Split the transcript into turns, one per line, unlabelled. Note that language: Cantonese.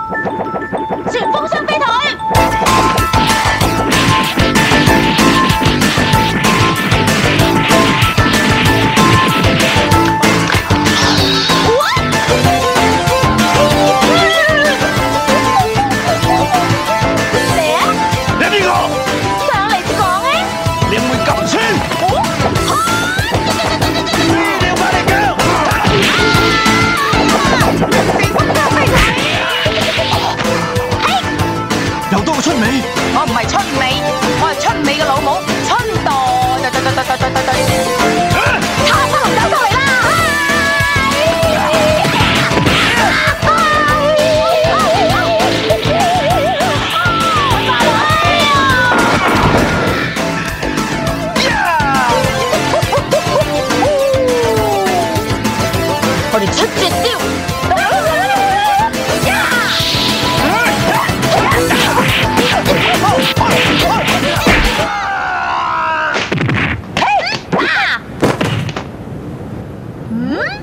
旋風雙飛腿。
我唔係春美，我係春美嘅老母春朵。
黑色龍走出嚟啦！
我哋出絕招。
嗯。